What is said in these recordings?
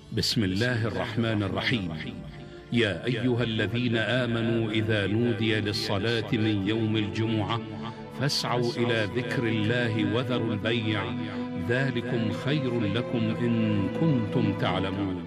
بسم الله الرحمن الرحيم. يا أيها الذين آمنوا إذا نودي للصلاة من يوم الجمعة فاسعوا إلى ذكر الله وذروا البيع ذلكم خير لكم إن كنتم تعلمون.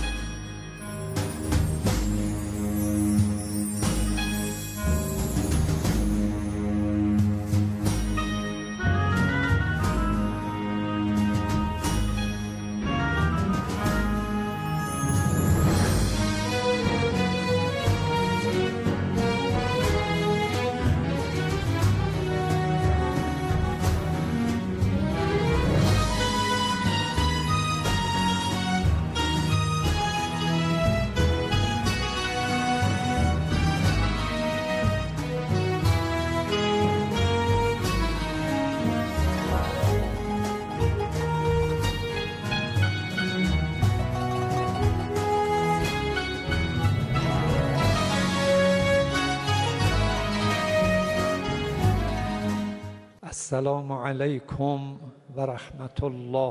السلام علیکم ورحمة الله.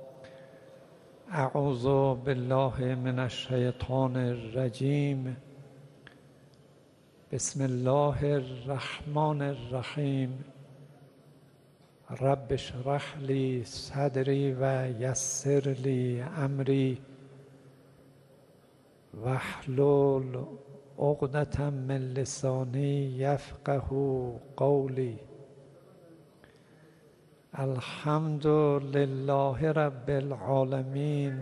اعوذ بالله من الشیطان الرجیم. بسم الله الرحمن الرحیم. رب اشرح لی صدری و یسر لی امری واحلل عقدة من لسانی یفقه قولی. الحمد لله رب العالمین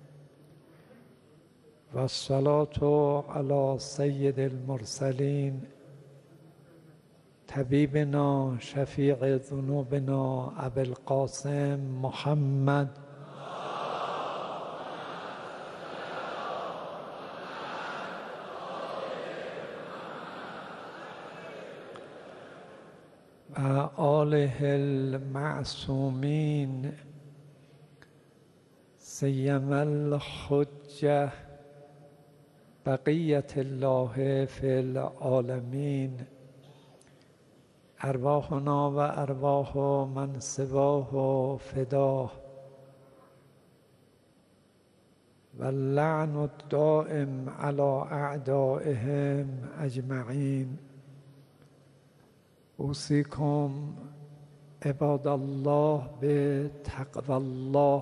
والصلاة علی سید المرسلین طبیبنا شفیع ذنوبنا ابی القاسم محمد و آله المعصومین سیما الحجة بقیة الله فی العالمین. ارواحنا و ارواح من سواه فداه واللعن الدائم على اعدائهم اجمعین. اوصیکم عباد الله بتقوی الله.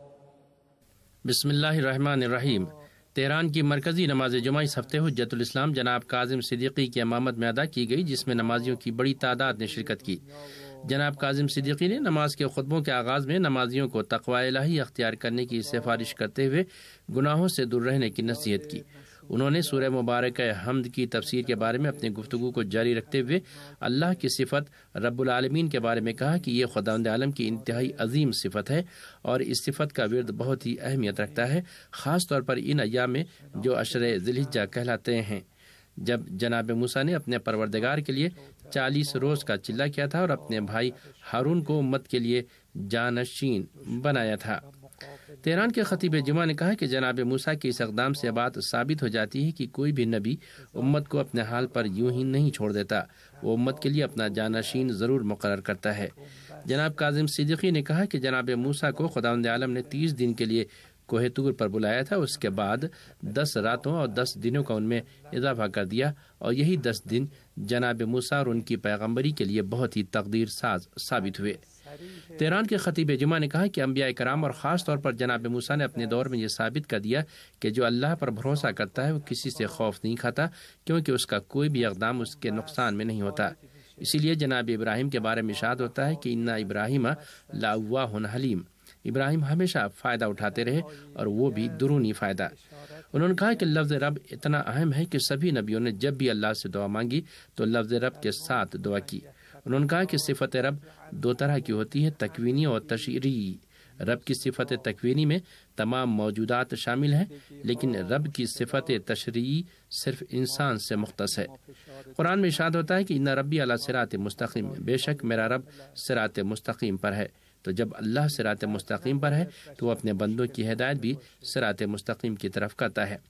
بسم اللہ الرحمن الرحیم. تہران کی مرکزی نماز جمعہ اس ہفتے حجت الاسلام جناب کاظم صدیقی کی امامت میں ادا کی گئی، جس میں نمازیوں کی بڑی تعداد نے شرکت کی. جناب کاظم صدیقی نے نماز کے خطبوں کے آغاز میں نمازیوں کو تقوی الہی اختیار کرنے کی سفارش کرتے ہوئے گناہوں سے دور رہنے کی نصیحت کی. انہوں نے سورہ مبارکہ حمد کی تفسیر کے بارے میں اپنی گفتگو کو جاری رکھتے ہوئے اللہ کی صفت رب العالمین کے بارے میں کہا کہ یہ خداوند عالم کی انتہائی عظیم صفت ہے اور اس صفت کا ورد بہت ہی اہمیت رکھتا ہے، خاص طور پر ان ایام میں جو عشر ذی الحجہ کہلاتے ہیں، جب جناب موسیٰ نے اپنے پروردگار کے لیے 40 روز کا چلہ کیا تھا اور اپنے بھائی ہارون کو امت کے لیے جانشین بنایا تھا. تہران کے خطیب جمعہ نے کہا کہ جناب موسیٰ کے اس اقدام سے بات ثابت ہو جاتی ہے کہ کوئی بھی نبی امت کو اپنے حال پر یوں ہی نہیں چھوڑ دیتا، وہ امت کے لیے اپنا جانشین ضرور مقرر کرتا ہے. جناب کاظم صدیقی نے کہا کہ جناب موسیٰ کو خداوند عالم نے 30 دن کے لیے کوہ طور پر بلایا تھا، اس کے بعد 10 راتوں اور 10 دنوں کا ان میں اضافہ کر دیا، اور یہی 10 دن جناب موسیٰ اور ان کی پیغمبری کے لیے بہت ہی تقدیر ساز ثابت ہوئے. تہران کے خطیب جمعہ نے کہا کہ انبیاء کرام اور خاص طور پر جناب موسیٰ نے اپنے دور میں یہ ثابت کر دیا کہ جو اللہ پر بھروسہ کرتا ہے وہ کسی سے خوف نہیں کھاتا، کیونکہ اس کا کوئی بھی اقدام اس کے نقصان میں نہیں ہوتا. اسی لیے جناب ابراہیم کے بارے میں ارشاد ہوتا ہے کہ انا ابراہیم لاواہ حلیم. ابراہیم ہمیشہ فائدہ اٹھاتے رہے اور وہ بھی درونی فائدہ. انہوں نے کہا کہ لفظ رب اتنا اہم ہے کہ سبھی نبیوں نے جب بھی اللہ سے دعا مانگی تو لفظ رب کے ساتھ دعا کی. انہوں نے کہا کہ صفت رب 2 طرح کی ہوتی ہے، تکوینی اور تشریعی. رب کی صفت تکوینی میں تمام موجودات شامل ہیں، لیکن رب کی صفت تشریعی صرف انسان سے مختص ہے. قرآن میں ارشاد ہوتا ہے کہ ان ربی علی صراط مستقیم، بے شک میرا رب صراط مستقیم پر ہے. تو جب اللہ صراط مستقیم پر ہے تو وہ اپنے بندوں کی ہدایت بھی صراط مستقیم کی طرف کرتا ہے.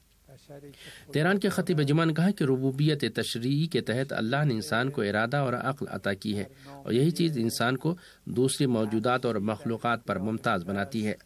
تہران کے خطیب جمعہ نے کہا کہ ربوبیت تشریعی کے تحت اللہ نے انسان کو ارادہ اور عقل عطا کی ہے، اور یہی چیز انسان کو دوسری موجودات اور مخلوقات پر ممتاز بناتی ہے.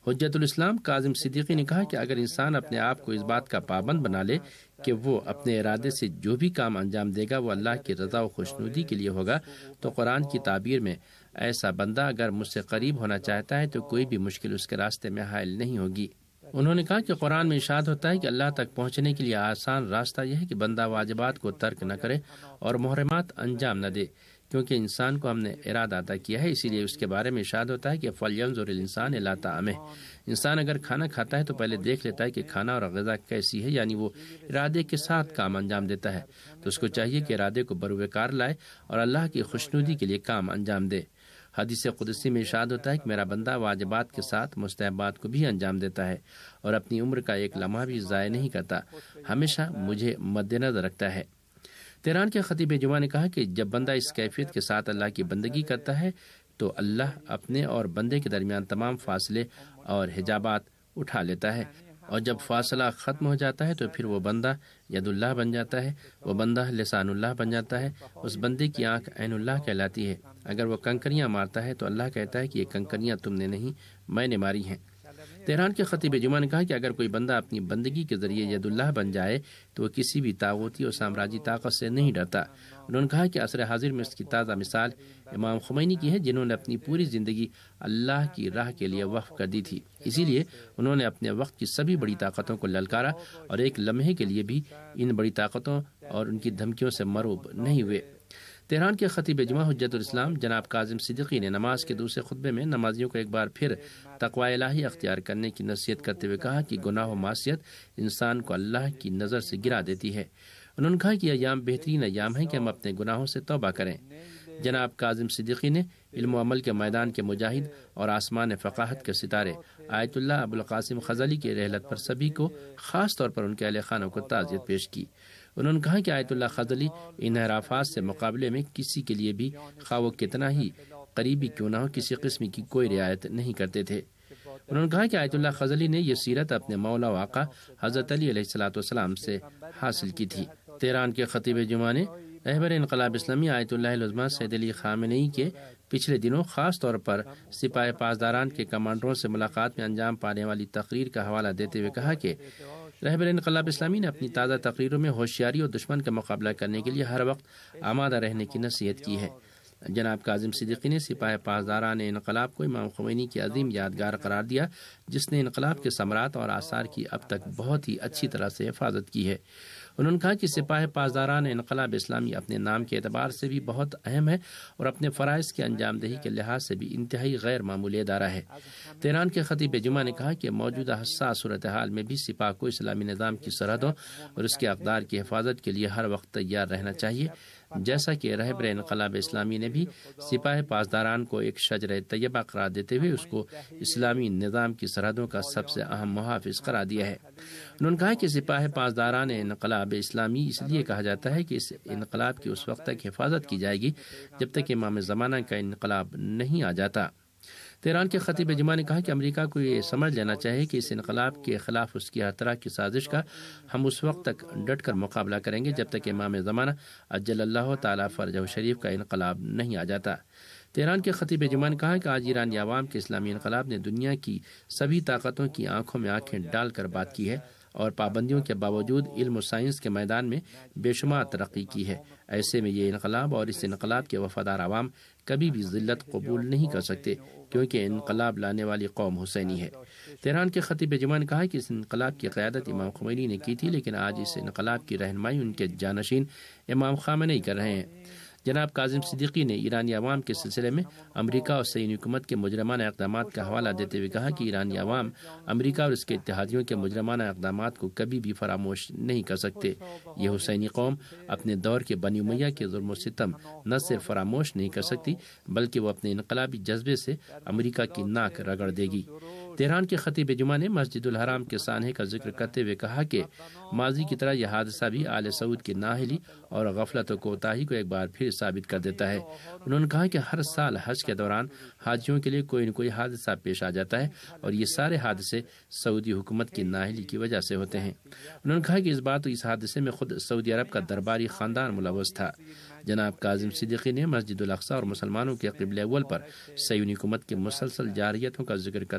حجت الاسلام کاظم صدیقی نے کہا کہ اگر انسان اپنے آپ کو اس بات کا پابند بنا لے کہ وہ اپنے ارادے سے جو بھی کام انجام دے گا وہ اللہ کی رضا و خوشنودی کے لیے ہوگا، تو قرآن کی تعبیر میں ایسا بندہ اگر مجھ سے قریب ہونا چاہتا ہے تو کوئی بھی مشکل اس کے راستے میں حائل نہیں ہوگی۔ انہوں نے کہا کہ قرآن میں ارشاد ہوتا ہے کہ اللہ تک پہنچنے کے لیے آسان راستہ یہ ہے کہ بندہ واجبات کو ترک نہ کرے اور محرمات انجام نہ دے، کیونکہ انسان کو ہم نے ارادہ عطا کیا ہے، اسی لیے اس کے بارے میں ارشاد ہوتا ہے کہ فَلْيَنْظُرِ الْإِنسَانُ إِلَىٰ طَعَامِهِ۔ انسان اگر کھانا کھاتا ہے تو پہلے دیکھ لیتا ہے کہ کھانا اور غذا کیسی ہے، یعنی وہ ارادے کے ساتھ کام انجام دیتا ہے، تو اس کو چاہیے کہ ارادے کو بروکار لائے اور اللہ کی خوشنودی کے لیے کام انجام دے۔ حدیث قدسی میں ارشاد ہوتا ہے کہ میرا بندہ واجبات کے ساتھ مستحبات کو بھی انجام دیتا ہے اور اپنی عمر کا ایک لمحہ بھی ضائع نہیں کرتا، ہمیشہ مجھے مد نظر رکھتا ہے۔ تہران کے خطیب جمعہ نے کہا کہ جب بندہ اس کیفیت کے ساتھ اللہ کی بندگی کرتا ہے تو اللہ اپنے اور بندے کے درمیان تمام فاصلے اور حجابات اٹھا لیتا ہے، اور جب فاصلہ ختم ہو جاتا ہے تو پھر وہ بندہ ید اللہ بن جاتا ہے، وہ بندہ لسان اللہ بن جاتا ہے، اس بندے کی آنکھ عین اللہ کہلاتی ہے۔ اگر وہ کنکریاں مارتا ہے تو اللہ کہتا ہے کہ یہ کنکریاں تم نے نہیں، میں نے ماری ہیں۔ تہران کے خطیب جمعہ نے کہا کہ اگر کوئی بندہ اپنی بندگی کے ذریعے ید اللہ بن جائے تو وہ کسی بھی طاغوتی اور سامراجی طاقت سے نہیں ڈرتا۔ انہوں نے کہا کہ عصر حاضر میں اس کی تازہ مثال امام خمینی کی ہے، جنہوں نے اپنی پوری زندگی اللہ کی راہ کے لیے وقف کر دی تھی، اسی لیے انہوں نے اپنے وقت کی سبھی بڑی طاقتوں کو للکارا اور ایک لمحے کے لیے بھی ان بڑی طاقتوں اور ان کی دھمکیوں سے مرعوب نہیں ہوئے۔ تہران کے خطیب جمعہ حجت الاسلام جناب کاظم صدیقی نے نماز کے دوسرے خطبے میں نمازیوں کو ایک بار پھر تقوی الہی اختیار کرنے کی نصیحت کرتے ہوئے کہا کہ گناہ و معصیت انسان کو اللہ کی نظر سے گرا دیتی ہے۔ انہوں نے کہا کہ یہ ایام بہترین ایام ہیں کہ ہم اپنے گناہوں سے توبہ کریں۔ جناب کاظم صدیقی نے علم و عمل کے میدان کے مجاہد اور آسمان فقاہت کے ستارے آیت اللہ ابو القاسم خزلی کے رحلت پر سبھی کو، خاص طور پر ان کے اہل خانوں کو تعزیت پیش کی۔ انہوں نے کہا کہ آیت اللہ خزلی انحرافات سے مقابلے میں کسی کے لیے بھی خواہ وہ کتنا ہی قریبی کیوں نہ ہو کسی قسم کی کوئی رعایت نہیں کرتے تھے۔ انہوں نے کہا کہ آیت اللہ خزلی نے یہ سیرت اپنے مولا و آقا حضرت علی علیہ السلام سے حاصل کی تھی۔ تہران کے خطیب جمعہ نے رہبر انقلاب اسلامی آیت اللہ العظمیٰ سید علی خامنئی کے پچھلے دنوں خاص طور پر سپاہ پاسداران کے کمانڈروں سے ملاقات میں انجام پانے والی تقریر کا حوالہ دیتے ہوئے کہا کہ رہبر انقلاب اسلامی نے اپنی تازہ تقریروں میں ہوشیاری اور دشمن کا مقابلہ کرنے کے لیے ہر وقت آمادہ رہنے کی نصیحت کی ہے۔ جناب کاظم صدیقی نے سپاہ پاسداران انقلاب کو امام خمینی کی عظیم یادگار قرار دیا، جس نے انقلاب کے ثمرات اور آثار کی اب تک بہت ہی اچھی طرح سے حفاظت کی ہے۔ انہوں نے کہا کہ سپاہ پاسداران انقلاب اسلامی اپنے نام کے اعتبار سے بھی بہت اہم ہے اور اپنے فرائض کی انجام دہی کے لحاظ سے بھی انتہائی غیر معمولی ادارہ ہے۔ تہران کے خطیب جمعہ نے کہا کہ موجودہ حساس صورتحال میں بھی سپاہ کو اسلامی نظام کی سرحدوں اور اس کے اقدار کی حفاظت کے لیے ہر وقت تیار رہنا چاہیے، جیسا کہ رہبر انقلاب اسلامی نے بھی سپاہ پاسداران کو ایک شجرہ طیبہ قرار دیتے ہوئے اس کو اسلامی نظام کی سرحدوں کا سب سے اہم محافظ قرار دیا ہے۔ انہوں نے کہا کہ سپاہ پاسداران انقلاب اسلامی اس لیے کہا جاتا ہے کہ اس انقلاب کی اس وقت تک حفاظت کی جائے گی جب تک امام زمانہ کا انقلاب نہیں آ جاتا۔ تہران کے خطیب جمعہ نے کہا کہ امریکہ کو یہ سمجھ لینا چاہیے کہ اس انقلاب کے خلاف اس کی ہر طرح کی سازش کا ہم اس وقت تک ڈٹ کر مقابلہ کریں گے جب تک امام زمانہ عجل اللہ تعالیٰ فرجہ شریف کا انقلاب نہیں آ جاتا۔ تہران کے خطیب جمعہ نے کہا کہ آج ایرانی عوام کے اسلامی انقلاب نے دنیا کی سبھی طاقتوں کی آنکھوں میں آنکھیں ڈال کر بات کی ہے اور پابندیوں کے باوجود علم و سائنس کے میدان میں بے شمار ترقی کی ہے۔ ایسے میں یہ انقلاب اور اس انقلاب کے وفادار عوام کبھی بھی ذلت قبول نہیں کر سکتے، کیونکہ انقلاب لانے والی قوم حسینی ہے۔ تہران کے خطیب جمعہ نے کہا کہ اس انقلاب کی قیادت امام خمینی نے کی تھی، لیکن آج اس انقلاب کی رہنمائی ان کے جانشین امام خامنئی کر رہے ہیں۔ جناب کاظم صدیقی نے ایرانی عوام کے سلسلے میں امریکہ اور صہیونی حکومت کے مجرمانہ اقدامات کا حوالہ دیتے ہوئے کہا کہ ایرانی عوام امریکہ اور اس کے اتحادیوں کے مجرمانہ اقدامات کو کبھی بھی فراموش نہیں کر سکتے۔ یہ حسینی قوم اپنے دور کے بنی امیہ کے ظلم و ستم نہ صرف فراموش نہیں کر سکتی بلکہ وہ اپنے انقلابی جذبے سے امریکہ کی ناک رگڑ دے گی۔ تہران کے خطیب جمعہ نے مسجد الحرام کے سانحے کا ذکر کرتے ہوئے کہا کہ ماضی کی طرح یہ حادثہ بھی آل سعود کی نااہلی اور غفلت و کوتاہی کو ایک بار پھر ثابت کر دیتا ہے۔ انہوں نے کہا کہ ہر سال حج کے دوران حاجیوں کے لیے کوئی نہ کوئی حادثہ پیش آ جاتا ہے اور یہ سارے حادثے سعودی حکومت کی نااہلی کی وجہ سے ہوتے ہیں۔ انہوں نے کہا کہ اس حادثے میں خود سعودی عرب کا درباری خاندان ملوث تھا۔ جناب کاظم صدیقی نے مسجد الاقصی اور مسلمانوں کے قبلہ اول پر صہیونی حکومت کے مسلسل جارحیتوں کا ذکر کرتے ہوئے کہا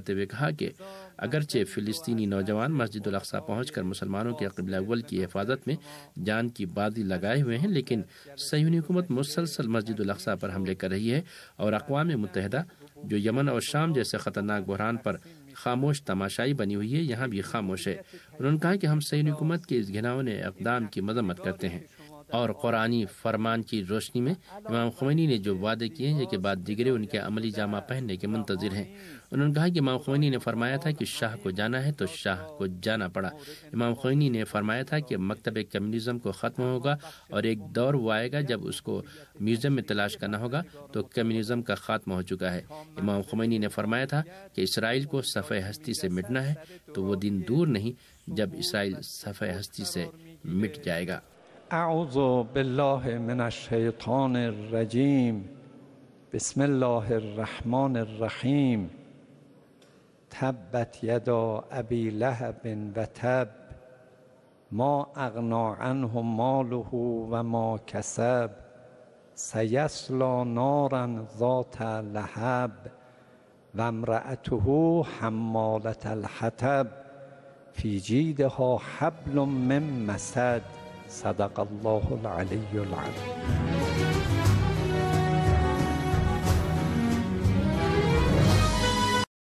کہا کہ اگرچہ فلسطینی نوجوان مسجد الاقصی پہنچ کر مسلمانوں کے قبلہ اول کی حفاظت میں جان کی بازی لگائے ہوئے ہیں، لیکن صہیونی حکومت مسلسل مسجد الاقصی پر حملے کر رہی ہے، اور اقوام متحدہ جو یمن اور شام جیسے خطرناک بحران پر خاموش تماشائی بنی ہوئی ہے، یہاں بھی خاموش ہے۔ انہوں نے کہا کہ ہم صہیونی حکومت کے اس گھناؤنے اقدام کی مذمت کرتے ہیں اور قرآنی فرمان کی روشنی میں امام خمینی نے جو وعدے کیے ہیں کہ بعد دیگرے ان کے عملی جامہ پہننے کے منتظر ہیں۔ انہوں نے کہا کہ امام خمینی نے فرمایا تھا کہ شاہ کو جانا ہے تو شاہ کو جانا پڑا۔ امام خمینی نے فرمایا تھا کہ مکتب کمیونزم کو ختم ہوگا اور ایک دور وہ آئے گا جب اس کو میوزیم میں تلاش کرنا ہوگا تو کمیونزم کا خاتمہ ہو چکا ہے۔ امام خمینی نے فرمایا تھا کہ اسرائیل کو صفحہ ہستی سے مٹنا ہے، تو وہ دن دور نہیں جب اسرائیل صفحہ ہستی سے مٹ جائے گا۔ اعوذ باللہ من الشیطان الرجیم، بسم اللہ الرحمن الرحیم۔ تبت یدا ابی لہب وتب ما اغنی عنہ مالہ وما کسب سیصلی نارا ذات لہب وامرأته حمالة الحطب فی جیدها حبل من مسد۔ صدق اللہ العلی العظیم۔